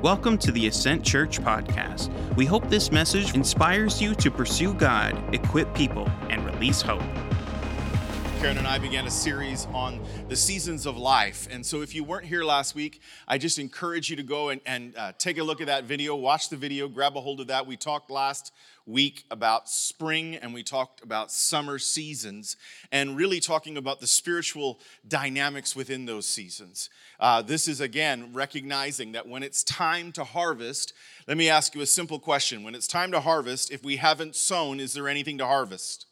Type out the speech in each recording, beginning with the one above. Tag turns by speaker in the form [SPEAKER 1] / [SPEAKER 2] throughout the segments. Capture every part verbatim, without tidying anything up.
[SPEAKER 1] Welcome to the Ascent Church podcast. We hope this message inspires you to pursue God, equip people, and release hope.
[SPEAKER 2] Karen and I began a series on the seasons of life. And so if you weren't here last week, I just encourage you to go and, and uh, take a look at that video, watch the video, grab a hold of that. We talked last week about spring and we talked about summer seasons and really talking about the spiritual dynamics within those seasons. Uh, this is, again, recognizing that when it's time to harvest, let me ask you a simple question. When it's time to harvest, if we haven't sown, is there anything to harvest?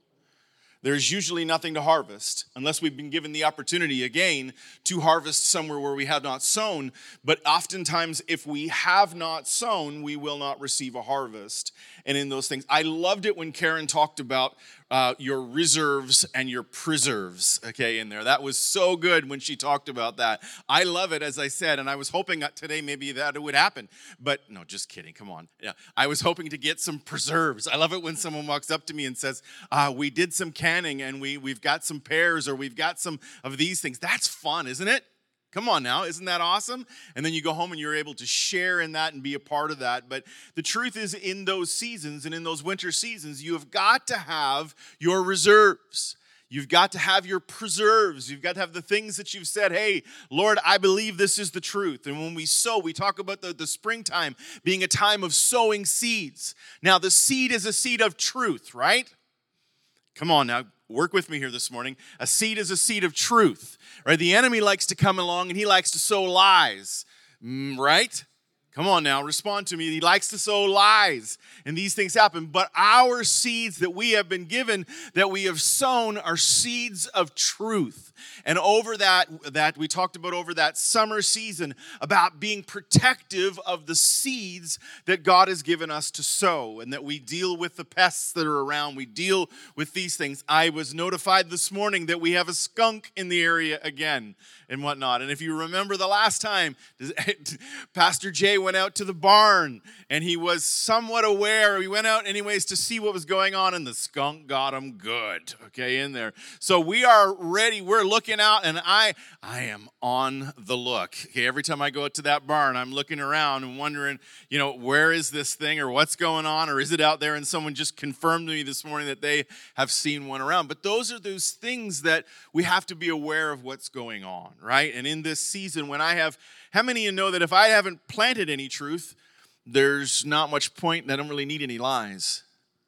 [SPEAKER 2] There's usually nothing to harvest unless we've been given the opportunity again to harvest somewhere where we have not sown. But oftentimes, if we have not sown, we will not receive a harvest. And in those things, I loved it when Karen talked about uh, your reserves and your preserves, okay, in there. That was so good when she talked about that. I love it, as I said, and I was hoping that today maybe that it would happen. But no, just kidding, come on. Yeah, I was hoping to get some preserves. I love it when someone walks up to me and says, uh, we did some canning and we, we've got some pears or we've got some of these things. That's fun, isn't it? Come on now, isn't that awesome? And then you go home and you're able to share in that and be a part of that. But the truth is, in those seasons and in those winter seasons, you have got to have your reserves. You've got to have your preserves. You've got to have the things that you've said, hey, Lord, I believe this is the truth. And when we sow, we talk about the, the springtime being a time of sowing seeds. Now, the seed is a seed of truth, right? Come on now, work with me here this morning. A seed is a seed of truth, right? The enemy likes to come along and he likes to sow lies, right? Come on now, respond to me. He likes to sow lies, and these things happen. But our seeds that we have been given, that we have sown, are seeds of truth. And over that, that we talked about over that summer season, about being protective of the seeds that God has given us to sow, and that we deal with the pests that are around. We deal with these things. I was notified this morning that we have a skunk in the area again and whatnot. And if you remember the last time, Pastor Jay went out to the barn and he was somewhat aware. He went out anyways to see what was going on, and the skunk got him good, okay, in there. So we are ready. We're looking out, and I I am on the look. Okay, every time I go out to that barn, I'm looking around and wondering, you know, where is this thing, or what's going on, or is it out there? And someone just confirmed to me this morning that they have seen one around. But those are those things that we have to be aware of what's going on, right? And in this season, when I have, how many of you know that if I haven't planted any truth, there's not much point, and I don't really need any lies?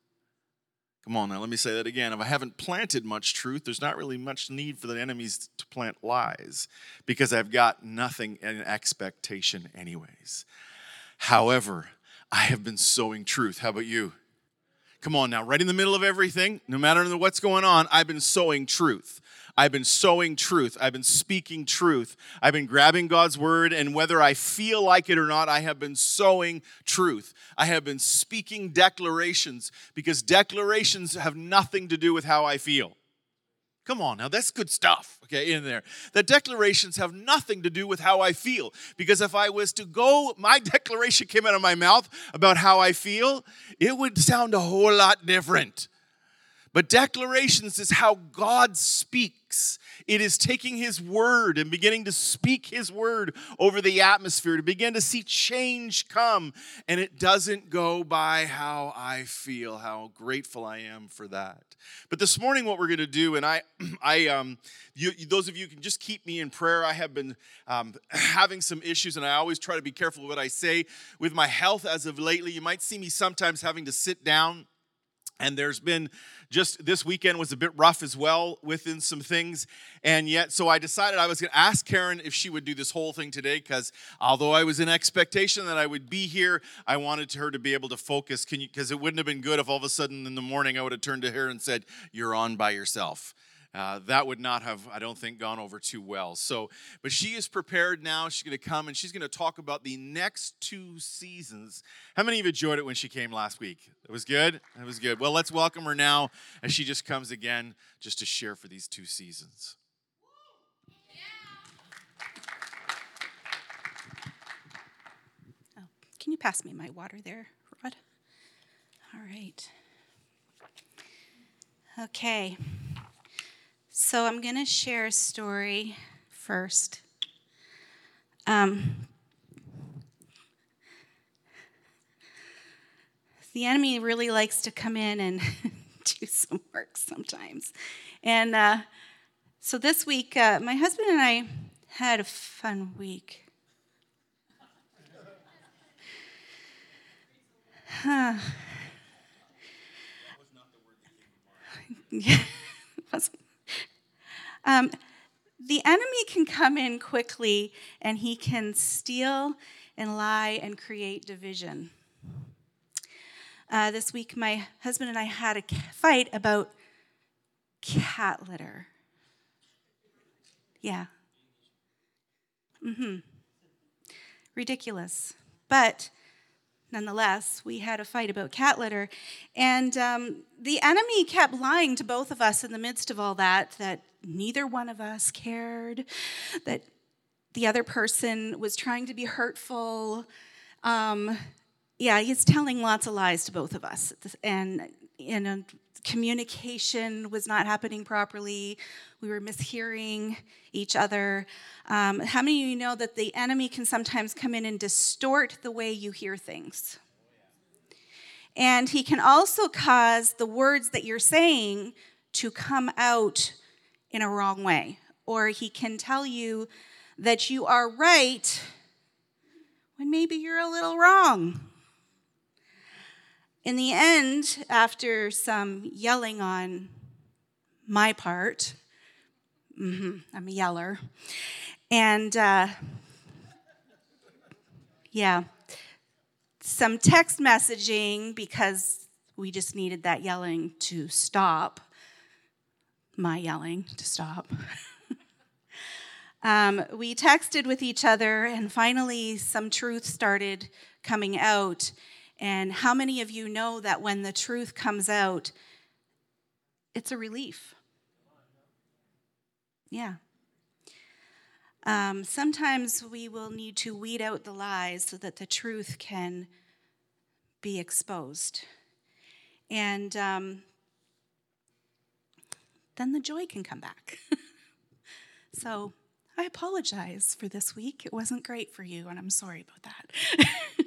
[SPEAKER 2] Come on now, let me say that again. If I haven't planted much truth, there's not really much need for the enemies to plant lies, because I've got nothing in expectation anyways. However, I have been sowing truth. How about you? Come on now, right in the middle of everything, no matter what's going on, I've been sowing truth. I've been sowing truth. I've been speaking truth. I've been grabbing God's word, and whether I feel like it or not, I have been sowing truth. I have been speaking declarations, because declarations have nothing to do with how I feel. Come on now, that's good stuff, okay, in there. The declarations have nothing to do with how I feel, because if I was to go, my declaration came out of my mouth about how I feel, it would sound a whole lot different. But declarations is how God speaks. It is taking His word and beginning to speak His word over the atmosphere, to begin to see change come. And it doesn't go by how I feel, how grateful I am for that. But this morning what we're going to do, and I, I, um, you, those of you can just keep me in prayer. I have been um, having some issues, and I always try to be careful what I say with my health as of lately. You might see me sometimes having to sit down. And there's been, just this weekend was a bit rough as well within some things. And yet, so I decided I was going to ask Karen if she would do this whole thing today, because although I was in expectation that I would be here, I wanted her to be able to focus. Can you? Because it wouldn't have been good if all of a sudden in the morning I would have turned to her and said, "You're on by yourself." Uh, that would not have, I don't think, gone over too well. So, but she is prepared now. She's going to come and she's going to talk about the next two seasons. How many of you enjoyed it when she came last week? It was good? It was good. Well, let's welcome her now as she just comes again just to share for these two seasons.
[SPEAKER 3] Oh, can you pass me my water there, Rod? All right. Okay. So I'm going to share a story first. Um, the enemy really likes to come in and do some work sometimes. And uh, so this week, uh, my husband and I had a fun week. Huh. Yeah. um, the enemy can come in quickly, and he can steal and lie and create division. Uh, this week, my husband and I had a fight about cat litter. Yeah. Mm-hmm. Ridiculous. But nonetheless, we had a fight about cat litter. And um, the enemy kept lying to both of us in the midst of all that, that neither one of us cared, that the other person was trying to be hurtful. Um, yeah, he's telling lots of lies to both of us. And, you know, communication was not happening properly. We were mishearing each other. Um, how many of you know that the enemy can sometimes come in and distort the way you hear things? And he can also cause the words that you're saying to come out in a wrong way. Or he can tell you that you are right when maybe you're a little wrong. In the end, after some yelling on my part, mm-hmm, I'm a yeller, and uh, yeah, some text messaging because we just needed that yelling to stop, my yelling to stop. um, we texted with each other, and finally some truth started coming out. And how many of you know that when the truth comes out, it's a relief? Yeah. Um, sometimes we will need to weed out the lies so that the truth can be exposed. And um, then the joy can come back. So I apologize for this week. It wasn't great for you, and I'm sorry about that.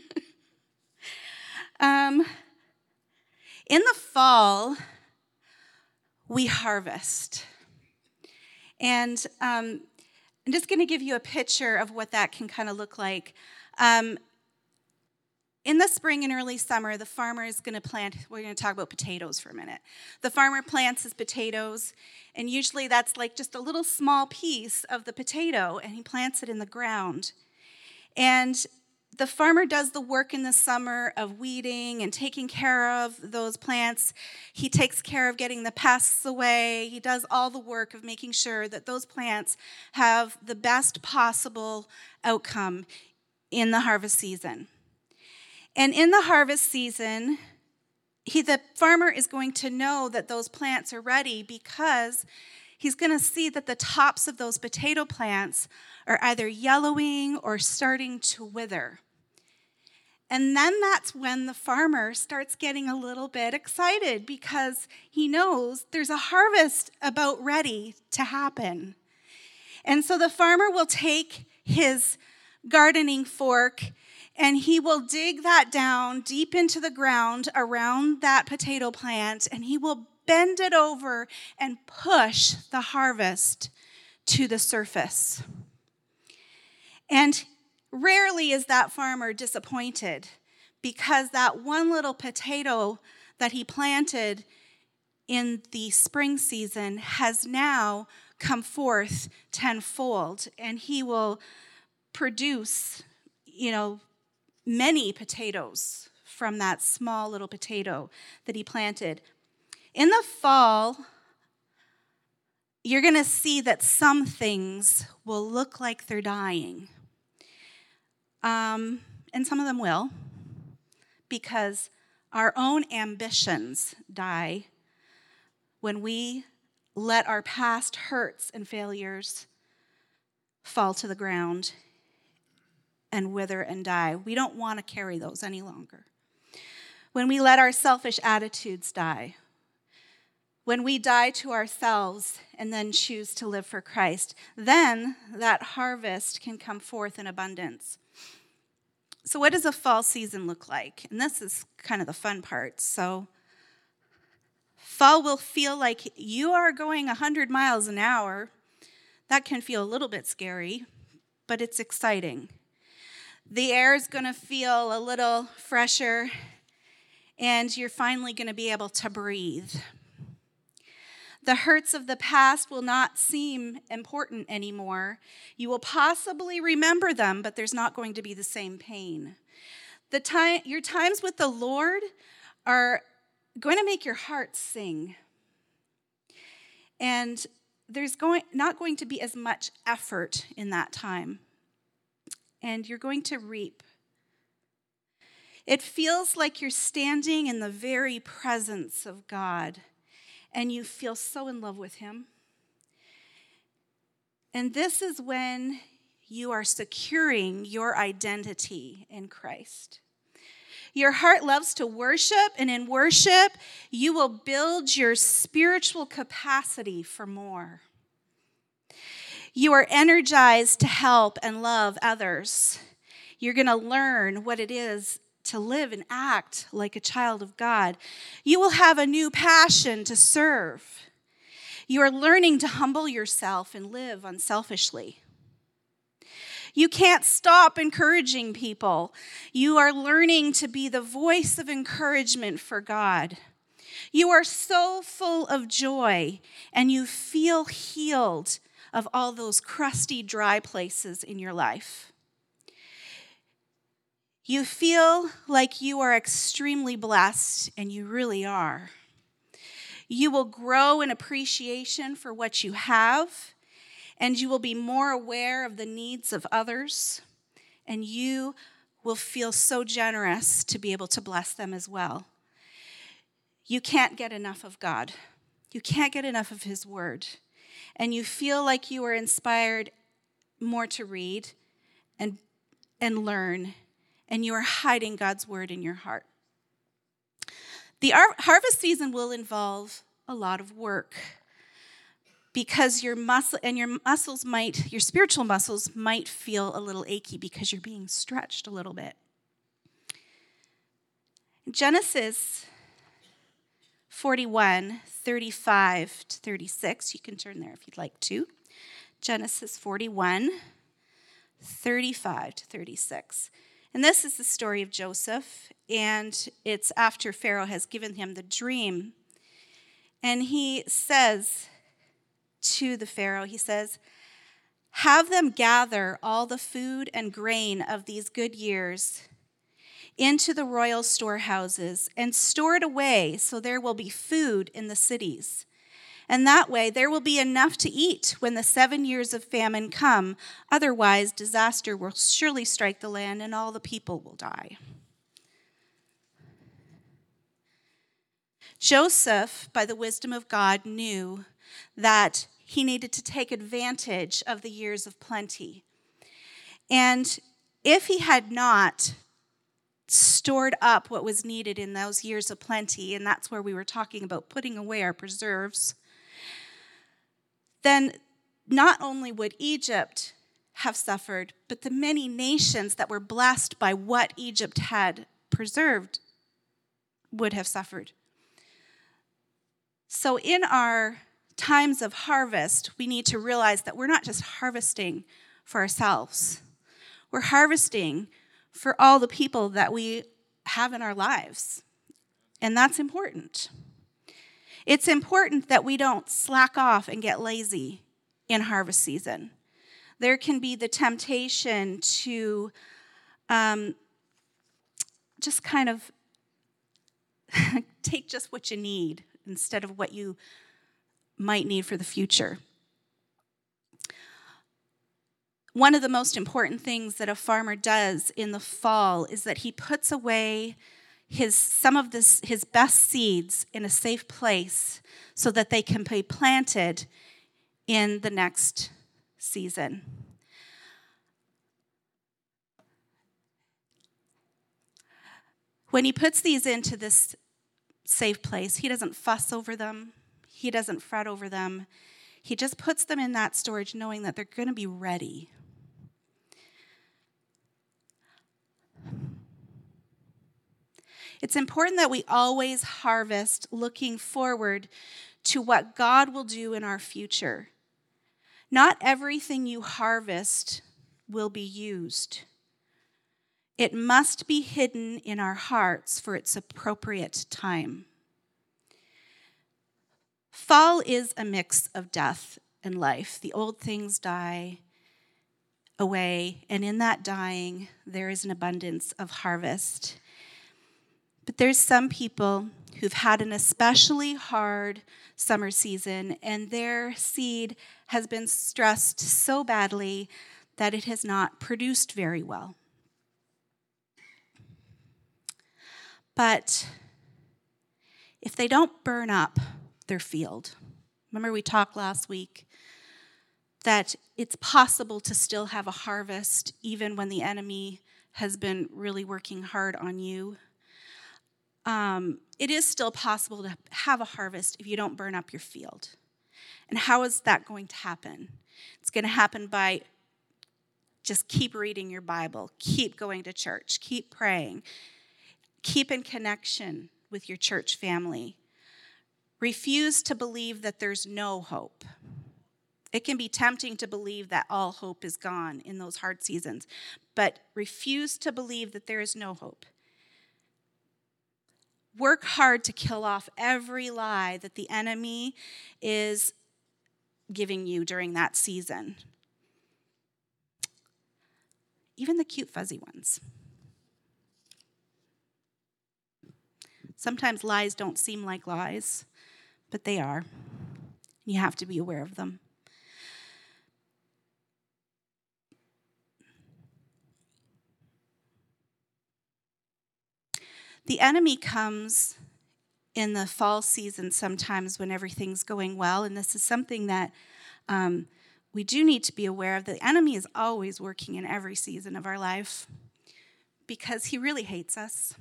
[SPEAKER 3] Um, in the fall, we harvest. And um, I'm just going to give you a picture of what that can kind of look like. Um, in the spring and early summer, the farmer is going to plant, we're going to talk about potatoes for a minute. The farmer plants his potatoes, and usually that's like just a little small piece of the potato, and he plants it in the ground. And the farmer does the work in the summer of weeding and taking care of those plants. He takes care of getting the pests away. He does all the work of making sure that those plants have the best possible outcome in the harvest season. And in the harvest season, he, the farmer is going to know that those plants are ready because he's going to see that the tops of those potato plants are either yellowing or starting to wither. And then that's when the farmer starts getting a little bit excited because he knows there's a harvest about ready to happen. And so the farmer will take his gardening fork and he will dig that down deep into the ground around that potato plant, and he will bend it over and push the harvest to the surface. And rarely is that farmer disappointed because that one little potato that he planted in the spring season has now come forth tenfold, and he will produce, you know, many potatoes from that small little potato that he planted. In the fall, you're going to see that some things will look like they're dying. Um, and some of them will, because our own ambitions die when we let our past hurts and failures fall to the ground and wither and die. We don't want to carry those any longer. When we let our selfish attitudes die, when we die to ourselves and then choose to live for Christ, then that harvest can come forth in abundance. So what does a fall season look like? And this is kind of the fun part. So fall will feel like you are going one hundred miles an hour. That can feel a little bit scary, but it's exciting. The air is going to feel a little fresher, and you're finally going to be able to breathe. The hurts of the past will not seem important anymore. You will possibly remember them, but there's not going to be the same pain. The time, your times with the Lord are going to make your heart sing. And there's going not going to be as much effort in that time. And you're going to reap. It feels like you're standing in the very presence of God, and you feel so in love with him. And this is when you are securing your identity in Christ. Your heart loves to worship, and in worship, you will build your spiritual capacity for more. You are energized to help and love others. You're going to learn what it is to live and act like a child of God. You will have a new passion to serve. You are learning to humble yourself and live unselfishly. You can't stop encouraging people. You are learning to be the voice of encouragement for God. You are so full of joy, and you feel healed of all those crusty, dry places in your life. You feel like you are extremely blessed, and you really are. You will grow in appreciation for what you have, and you will be more aware of the needs of others, and you will feel so generous to be able to bless them as well. You can't get enough of God. You can't get enough of his word. And you feel like you are inspired more to read and, and learn, and you are hiding God's word in your heart. The harvest season will involve a lot of work, because your muscle and your muscles might, your spiritual muscles might feel a little achy because you're being stretched a little bit. Genesis forty-one, thirty-five to thirty-six, you can turn there if you'd like to. Genesis forty-one, thirty-five to thirty-six. And this is the story of Joseph, and it's after Pharaoh has given him the dream. And he says to the Pharaoh, he says, "Have them gather all the food and grain of these good years into the royal storehouses and store it away so there will be food in the cities. And that way there will be enough to eat when the seven years of famine come. Otherwise, disaster will surely strike the land and all the people will die." Joseph, by the wisdom of God, knew that he needed to take advantage of the years of plenty. And if he had not stored up what was needed in those years of plenty, and that's where we were talking about putting away our preserves, then not only would Egypt have suffered, but the many nations that were blessed by what Egypt had preserved would have suffered. So in our times of harvest, we need to realize that we're not just harvesting for ourselves. We're harvesting for all the people that we have in our lives. And that's important. It's important that we don't slack off and get lazy in harvest season. There can be the temptation to um, just kind of take just what you need instead of what you might need for the future. One of the most important things that a farmer does in the fall is that he puts away his some of this, his best seeds in a safe place so that they can be planted in the next season. When he puts these into this safe place, he doesn't fuss over them. He doesn't fret over them. He just puts them in that storage knowing that they're going to be ready. It's important that we always harvest looking forward to what God will do in our future. Not everything you harvest will be used. It must be hidden in our hearts for its appropriate time. Fall is a mix of death and life. The old things die away, and in that dying, there is an abundance of harvest. But there's some people who've had an especially hard summer season, and their seed has been stressed so badly that it has not produced very well. But if they don't burn up their field, remember we talked last week that it's possible to still have a harvest even when the enemy has been really working hard on you. Um, it is still possible to have a harvest if you don't burn up your field. And how is that going to happen? It's going to happen by just keep reading your Bible, keep going to church, keep praying, keep in connection with your church family. Refuse to believe that there's no hope. It can be tempting to believe that all hope is gone in those hard seasons, but refuse to believe that there is no hope. Work hard to kill off every lie that the enemy is giving you during that season. Even the cute, fuzzy ones. Sometimes lies don't seem like lies, but they are. You have to be aware of them. The enemy comes in the fall season sometimes when everything's going well, and this is something that um, we do need to be aware of. The enemy is always working in every season of our life because he really hates us.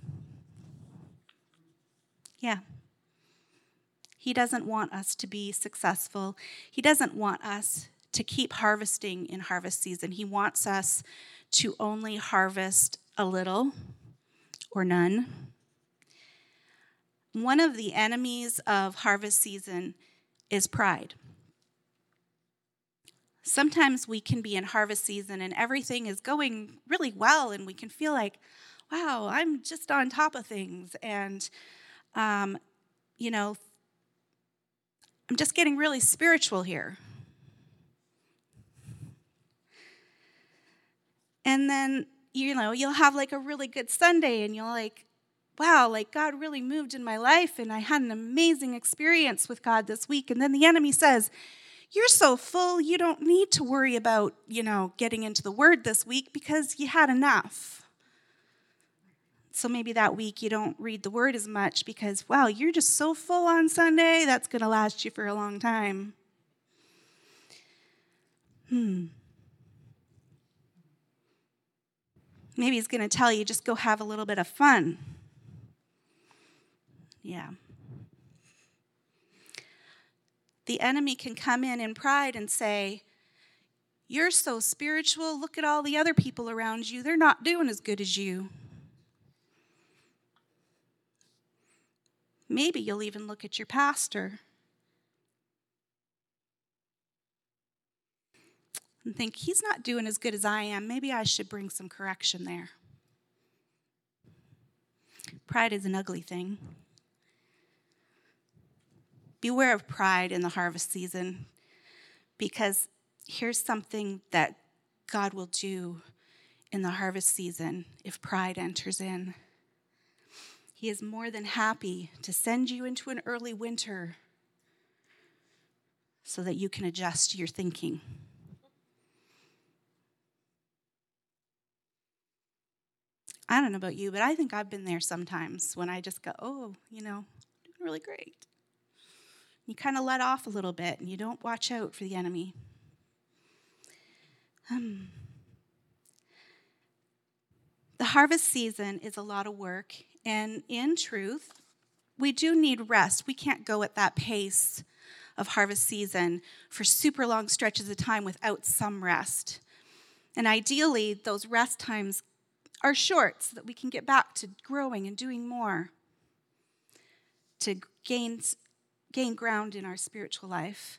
[SPEAKER 3] Yeah. He doesn't want us to be successful. He doesn't want us to keep harvesting in harvest season. He wants us to only harvest a little or none. One of the enemies of harvest season is pride. Sometimes we can be in harvest season and everything is going really well and we can feel like, wow, I'm just on top of things. And, um, you know, I'm just getting really spiritual here. And then, you know, you'll have like a really good Sunday and you'll like, wow, like God really moved in my life and I had an amazing experience with God this week. And then the enemy says, you're so full, you don't need to worry about, you know, getting into the Word this week because you had enough. So maybe that week you don't read the Word as much because, wow, you're just so full on Sunday, that's going to last you for a long time. Hmm. Maybe he's going to tell you, just go have a little bit of fun. Yeah. The enemy can come in in pride and say, you're so spiritual, look at all the other people around you, they're not doing as good as you. Maybe you'll even look at your pastor and think, he's not doing as good as I am, maybe I should bring some correction there. Pride is an ugly thing. Beware of pride in the harvest season, because here's something that God will do in the harvest season if pride enters in. He is more than happy to send you into an early winter so that you can adjust your thinking. I don't know about you, but I think I've been there sometimes when I just go, oh, you know, doing really great. You kind of let off a little bit and you don't watch out for the enemy. Um, the harvest season is a lot of work, and in truth, we do need rest. We can't go at that pace of harvest season for super long stretches of time without some rest. And ideally, those rest times are short so that we can get back to growing and doing more, to gain, gain ground in our spiritual life.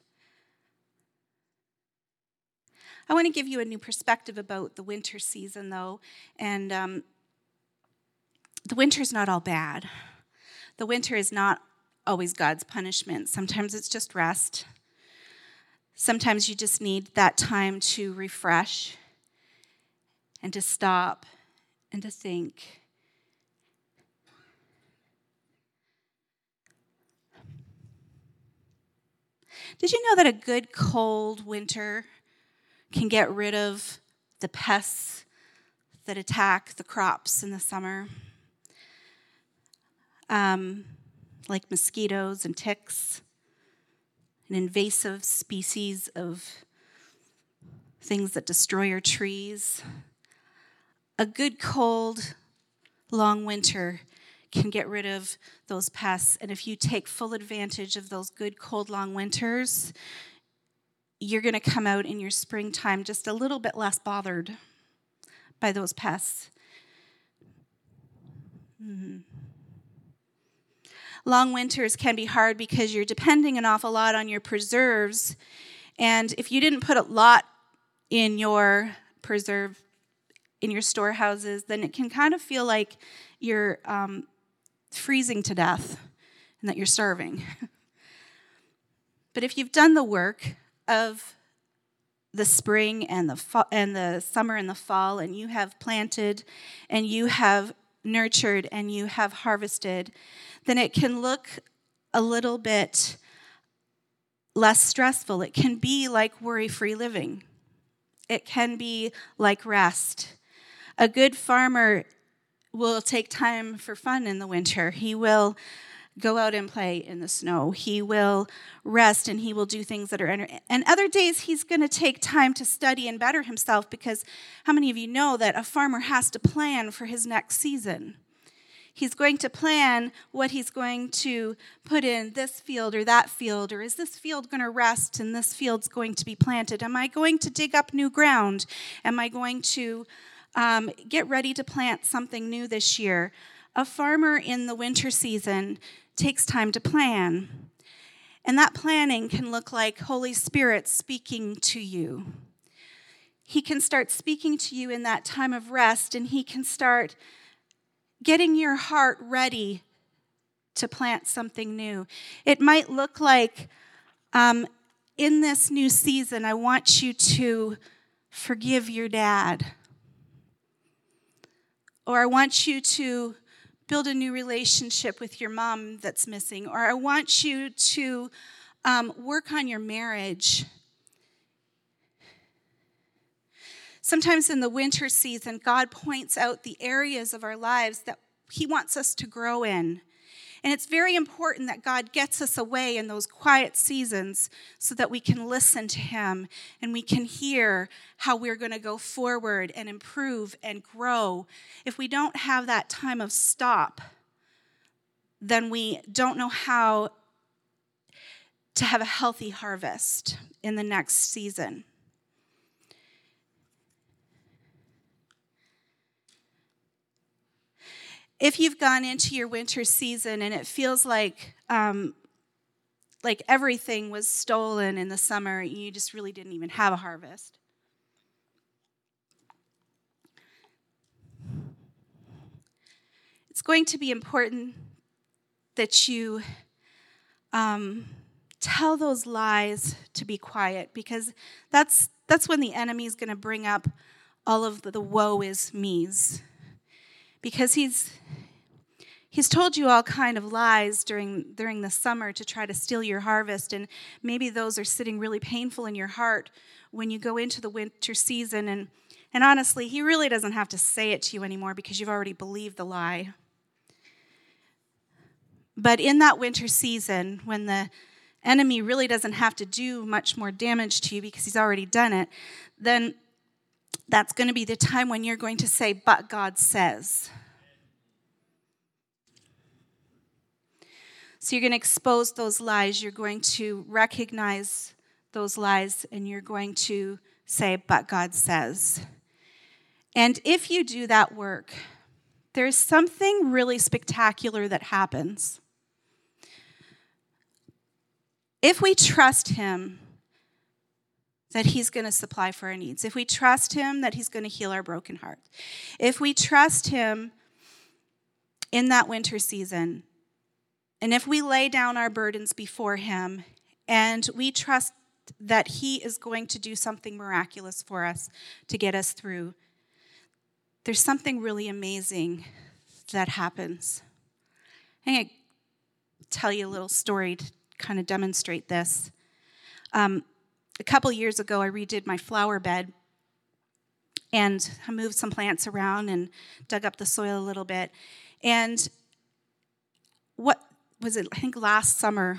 [SPEAKER 3] I want to give you a new perspective about the winter season, though, and um, the winter is not all bad. The winter is not always God's punishment. Sometimes it's just rest. Sometimes you just need that time to refresh and to stop and to think. Did you know that a good cold winter can get rid of the pests that attack the crops in the summer? Um, like mosquitoes and ticks, an invasive species of things that destroy your trees. A good cold, long winter can get rid of those pests. And if you take full advantage of those good, cold, long winters, you're going to come out in your springtime just a little bit less bothered by those pests. Mm-hmm. Long winters can be hard because you're depending an awful lot on your preserves. And if you didn't put a lot in your preserve, in your storehouses, then it can kind of feel like you're um, freezing to death and that you're starving. But if you've done the work of the spring and the fa- and the summer and the fall, and you have planted and you have nurtured and you have harvested, then it can look a little bit less stressful. It can be like worry-free living. It can be like rest. A good farmer will take time for fun in the winter. He will go out and play in the snow. He will rest and he will do things that are... Enter- and other days he's going to take time to study and better himself, because how many of you know that a farmer has to plan for his next season? He's going to plan what he's going to put in this field or that field, or is this field going to rest and this field's going to be planted? Am I going to dig up new ground? Am I going to um, get ready to plant something new this year? A farmer in the winter season takes time to plan. And that planning can look like Holy Spirit speaking to you. He can start speaking to you in that time of rest, and he can start getting your heart ready to plant something new. It might look like, um, in this new season, I want you to forgive your dad. Or I want you to build a new relationship with your mom that's missing. Or I want you to um, work on your marriage. Sometimes in the winter season, God points out the areas of our lives that he wants us to grow in. And it's very important that God gets us away in those quiet seasons so that we can listen to him and we can hear how we're going to go forward and improve and grow. If we don't have that time of stop, then we don't know how to have a healthy harvest in the next season. If you've gone into your winter season and it feels like um, like everything was stolen in the summer, you just really didn't even have a harvest. It's going to be important that you um, tell those lies to be quiet, because that's that's when the enemy is going to bring up all of the, the woe is me's. Because he's he's told you all kind of lies during during the summer to try to steal your harvest, and maybe those are sitting really painful in your heart when you go into the winter season. And, and honestly, he really doesn't have to say it to you anymore because you've already believed the lie. But in that winter season, when the enemy really doesn't have to do much more damage to you because he's already done it, then that's going to be the time when you're going to say, but God says. So you're going to expose those lies. You're going to recognize those lies, and you're going to say, but God says. And if you do that work, there's something really spectacular that happens. If we trust him that he's going to supply for our needs, if we trust him that he's going to heal our broken hearts, if we trust him in that winter season, and if we lay down our burdens before him and we trust that he is going to do something miraculous for us to get us through, there's something really amazing that happens. I'm going to tell you a little story to kind of demonstrate this. Um, a couple years ago, I redid my flower bed, and I moved some plants around and dug up the soil a little bit. And what was it, I think last summer,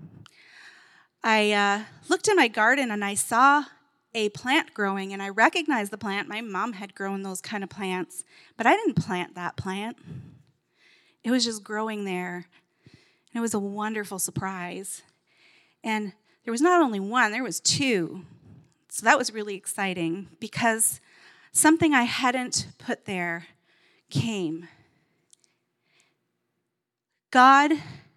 [SPEAKER 3] I uh, looked in my garden and I saw a plant growing, and I recognized the plant. My mom had grown those kind of plants, but I didn't plant that plant. It was just growing there, and it was a wonderful surprise. And there was not only one, there was two. So that was really exciting because something I hadn't put there came. God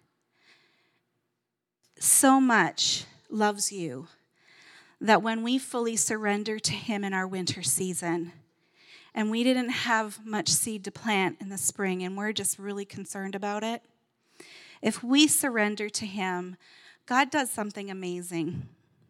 [SPEAKER 3] so much loves you that when we fully surrender to him in our winter season, and we didn't have much seed to plant in the spring, and we're just really concerned about it, if we surrender to him, God does something amazing.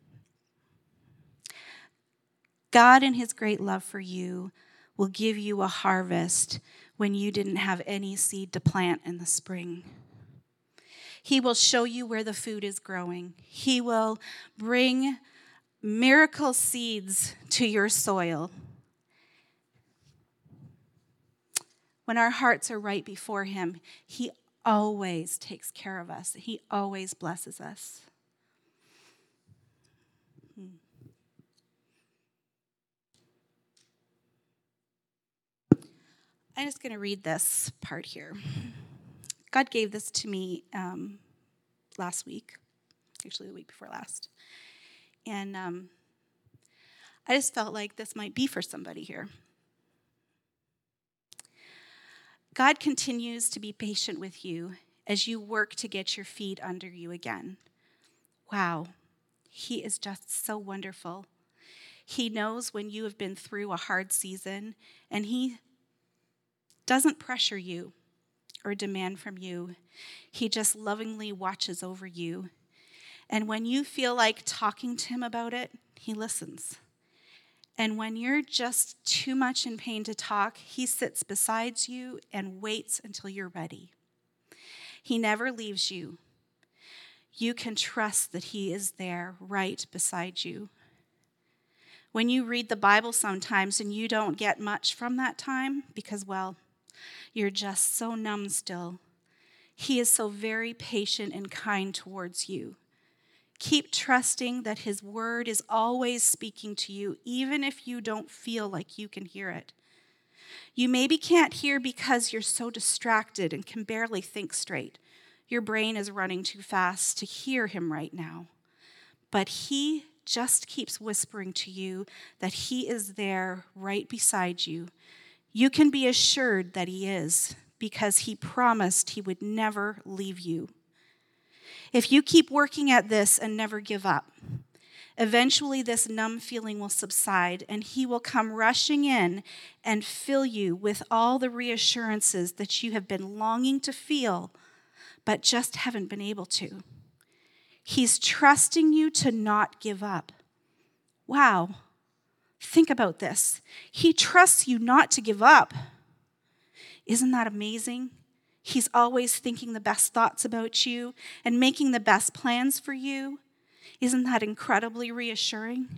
[SPEAKER 3] God, in his great love for you, will give you a harvest when you didn't have any seed to plant in the spring. He will show you where the food is growing. He will bring miracle seeds to your soil. When our hearts are right before him, he always takes care of us. He always blesses us. Hmm. I'm just going to read this part here. God gave this to me um, last week, actually the week before last. And um, I just felt like this might be for somebody here. God continues to be patient with you as you work to get your feet under you again. Wow, he is just so wonderful. He knows when you have been through a hard season, and he doesn't pressure you or demand from you. He just lovingly watches over you. And when you feel like talking to him about it, he listens. And when you're just too much in pain to talk, he sits beside you and waits until you're ready. He never leaves you. You can trust that he is there right beside you. When you read the Bible sometimes and you don't get much from that time because, well, you're just so numb still, he is so very patient and kind towards you. Keep trusting that his word is always speaking to you, even if you don't feel like you can hear it. You maybe can't hear because you're so distracted and can barely think straight. Your brain is running too fast to hear him right now. But he just keeps whispering to you that he is there right beside you. You can be assured that he is, because he promised he would never leave you. If you keep working at this and never give up, eventually this numb feeling will subside, and he will come rushing in and fill you with all the reassurances that you have been longing to feel, but just haven't been able to. He's trusting you to not give up. Wow. Think about this. He trusts you not to give up. Isn't that amazing? He's always thinking the best thoughts about you and making the best plans for you. Isn't that incredibly reassuring?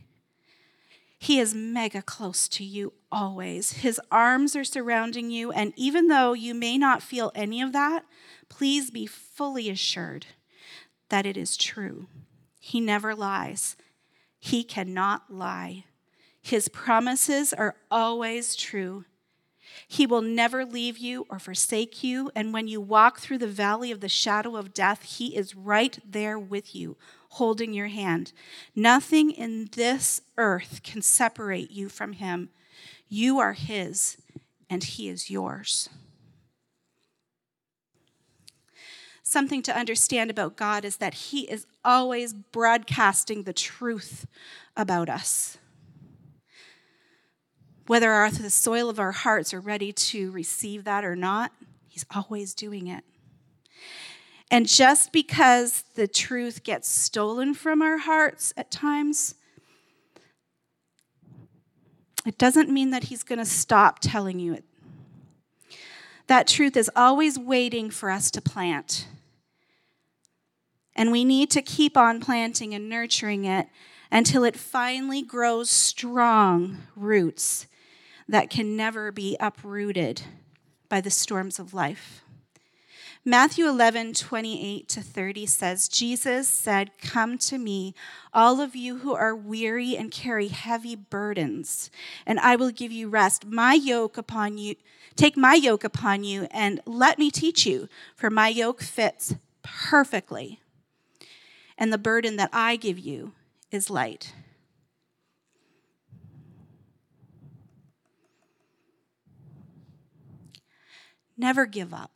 [SPEAKER 3] He is mega close to you always. His arms are surrounding you, and even though you may not feel any of that, please be fully assured that it is true. He never lies. He cannot lie. His promises are always true. He will never leave you or forsake you, and when you walk through the valley of the shadow of death, he is right there with you, holding your hand. Nothing in this earth can separate you from him. You are his, and he is yours. Something to understand about God is that he is always broadcasting the truth about us. Whether our, the soil of our hearts are ready to receive that or not, he's always doing it. And just because the truth gets stolen from our hearts at times, it doesn't mean that he's going to stop telling you it. That truth is always waiting for us to plant. And we need to keep on planting and nurturing it until it finally grows strong roots that can never be uprooted by the storms of life. Matthew eleven, twenty-eight to thirty says, Jesus said, "Come to me, all of you who are weary and carry heavy burdens, and I will give you rest. My yoke upon you, take my yoke upon you, and let me teach you, for my yoke fits perfectly, and the burden that I give you is light." Never give up.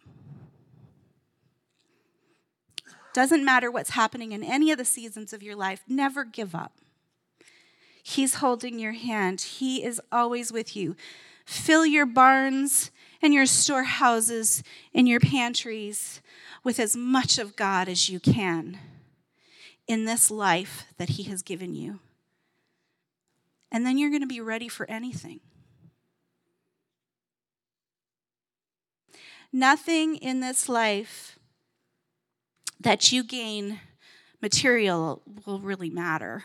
[SPEAKER 3] Doesn't matter what's happening in any of the seasons of your life, never give up. He's holding your hand. He is always with you. Fill your barns and your storehouses and your pantries with as much of God as you can in this life that he has given you. And then you're going to be ready for anything. Nothing in this life that you gain material will really matter.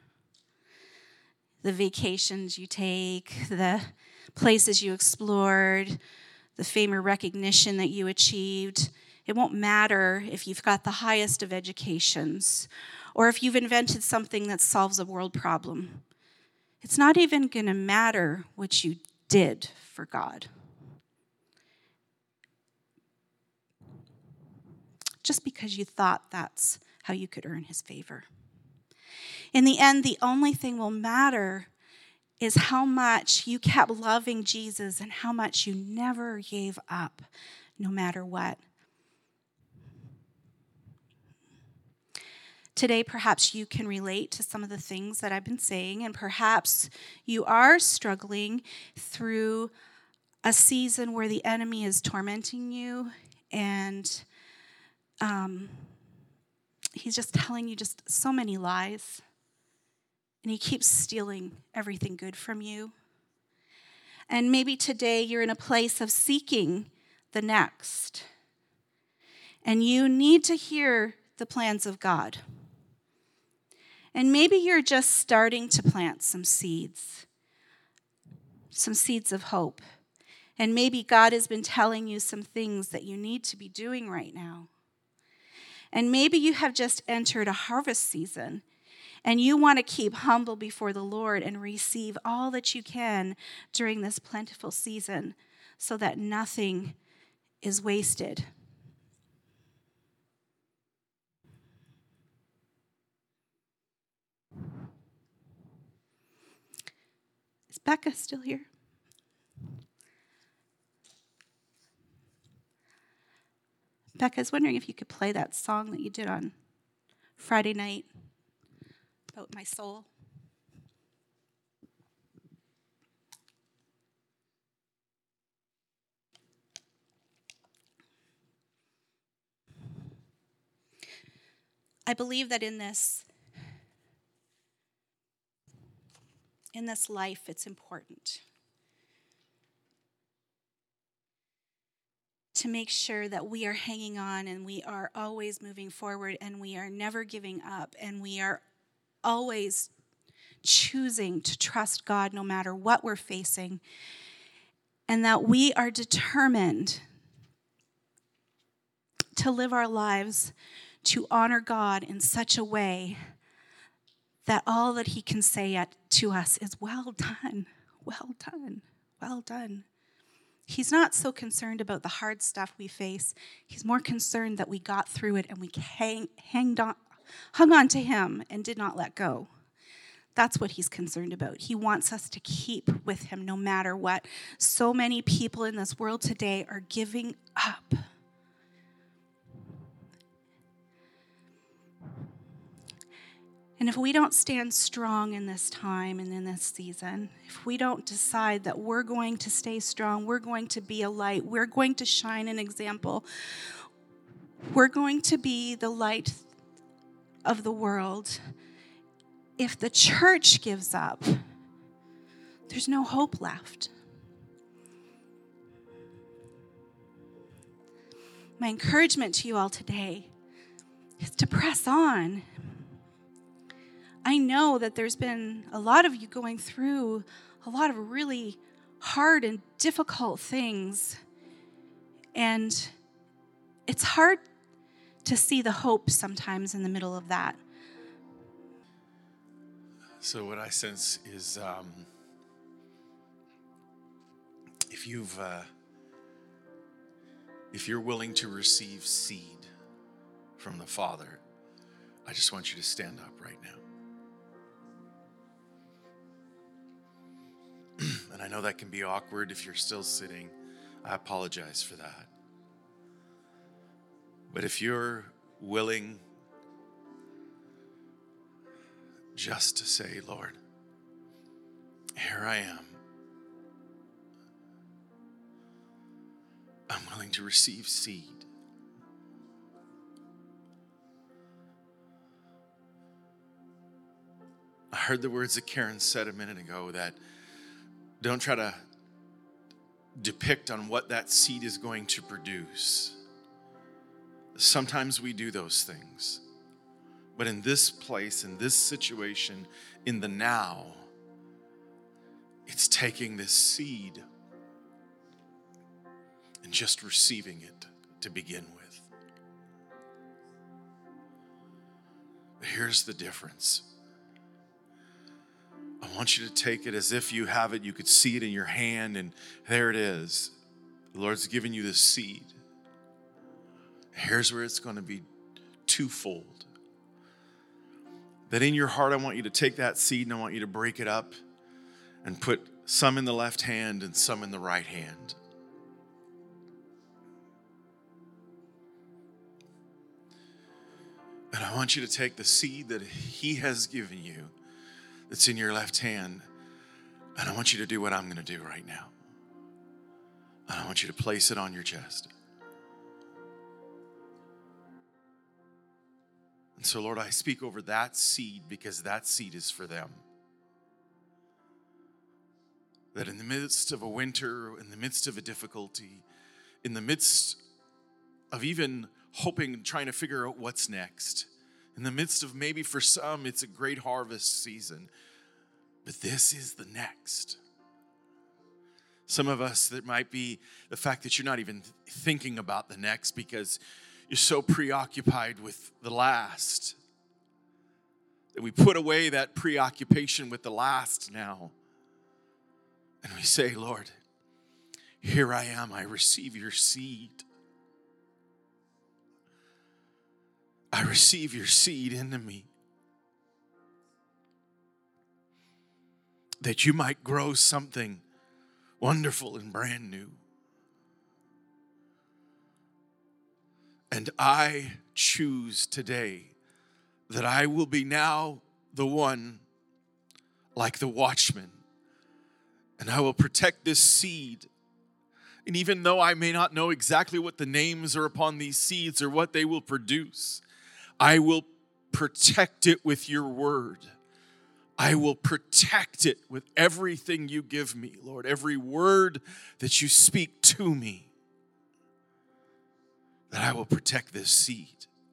[SPEAKER 3] The vacations you take, the places you explored, the fame or recognition that you achieved, it won't matter if you've got the highest of educations or if you've invented something that solves a world problem. It's not even going to matter what you did for God. Just because you thought that's how you could earn his favor. In the end, the only thing will matter is how much you kept loving Jesus and how much you never gave up, no matter what. Today, perhaps you can relate to some of the things that I've been saying, and perhaps you are struggling through a season where the enemy is tormenting you and Um, he's just telling you just so many lies. And he keeps stealing everything good from you. And maybe today you're in a place of seeking the next. And you need to hear the plans of God. And maybe you're just starting to plant some seeds. Some seeds of hope. And maybe God has been telling you some things that you need to be doing right now. And maybe you have just entered a harvest season and you want to keep humble before the Lord and receive all that you can during this plentiful season so that nothing is wasted. Is Becca still here? Becca, I was wondering if you could play that song that you did on Friday night about my soul. I believe that in this, in this life, it's important to make sure that we are hanging on and we are always moving forward and we are never giving up and we are always choosing to trust God no matter what we're facing, and that we are determined to live our lives to honor God in such a way that all that he can say at, to us is, well done, well done, well done. He's not so concerned about the hard stuff we face. He's more concerned that we got through it and we hang, hanged on, hung on to him and did not let go. That's what he's concerned about. He wants us to keep with him no matter what. So many people in this world today are giving up. And if we don't stand strong in this time and in this season, if we don't decide that we're going to stay strong, we're going to be a light, we're going to shine an example, we're going to be the light of the world. If the church gives up, there's no hope left. My encouragement to you all today is to press on. I know that there's been a lot of you going through a lot of really hard and difficult things. And it's hard to see the hope sometimes in the middle of that.
[SPEAKER 2] So what I sense is um, if you've, uh, if you're willing to receive seed from the Father, I just want you to stand up right now. And I know that can be awkward if you're still sitting. I apologize for that. But if you're willing just to say, Lord, here I am. I'm willing to receive seed. I heard the words that Karen said a minute ago that don't try to depict on what that seed is going to produce. Sometimes we do those things. But in this place, in this situation, in the now, it's taking this seed and just receiving it to begin with. But here's the difference. I want you to take it as if you have it. You could see it in your hand, and there it is. The Lord's given you this seed. Here's where it's going to be twofold. That in your heart, I want you to take that seed and I want you to break it up and put some in the left hand and some in the right hand. And I want you to take the seed that He has given you that's in your left hand, and I want you to do what I'm going to do right now. And I want you to place it on your chest. And so, Lord, I speak over that seed because that seed is for them. That in the midst of a winter, in the midst of a difficulty, in the midst of even hoping and trying to figure out what's next, in the midst of maybe for some it's a great harvest season, but this is the next. Some of us, that might be the fact that you're not even thinking about the next because you're so preoccupied with the last that we put away that preoccupation with the last now. And we say, Lord, here I am. I receive your seed. I receive your seed into me. That you might grow something wonderful and brand new. And I choose today that I will be now the one like the watchman. And I will protect this seed. And even though I may not know exactly what the names are upon these seeds or what they will produce, I will protect it with your word. I will protect it with everything you give me, Lord. Every word that you speak to me, that I will protect this seed.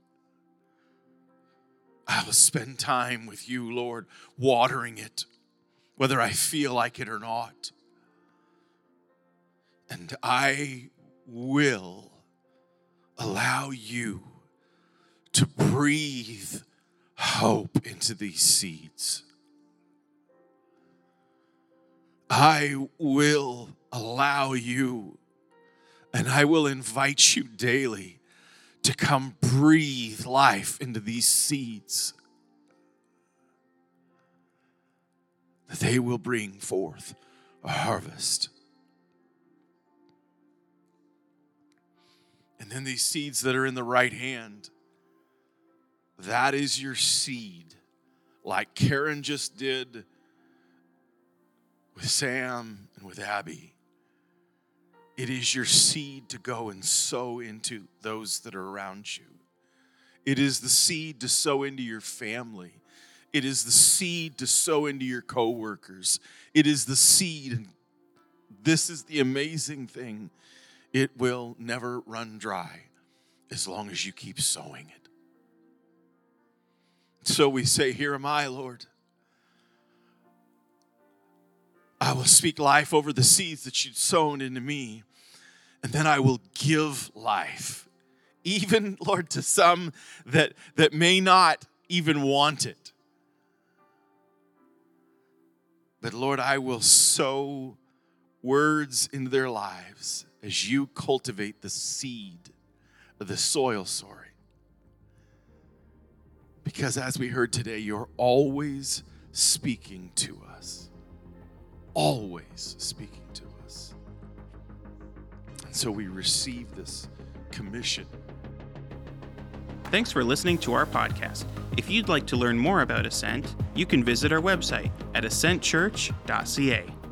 [SPEAKER 2] I will spend time with you, Lord, watering it, whether I feel like it or not. And I will allow you to breathe hope into these seeds. I will allow you, and I will invite you daily to come breathe life into these seeds.
[SPEAKER 4] they will bring forth a harvest. And then these seeds that are in the right hand, that is your seed. Like Karen just did with Sam and with Abby. It is your seed to go and sow into those that are around you. It is the seed to sow into your family. It is the seed to sow into your coworkers. It is the seed, and this is the amazing thing. It will never run dry as long as you keep sowing it. So we say, here am I, Lord. I will speak life over the seeds that you've sown into me, and then I will give life. Even, Lord, to some that, that may not even want it. But Lord, I will sow words into their lives as you cultivate the seed of the soil, sorry. Because as we heard today, you're always speaking to us. Always speaking to us. And so we receive this commission.
[SPEAKER 1] Thanks for listening to our podcast. If you'd like to learn more about Ascent, you can visit our website at ascent church dot c a.